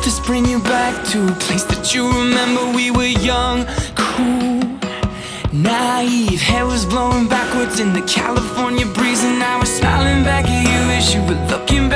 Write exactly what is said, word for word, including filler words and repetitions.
just bring you back to a place that you remember. We were young, cool, naive. Hair was blowing backwards in the California breeze, and I was smiling back at you as you were looking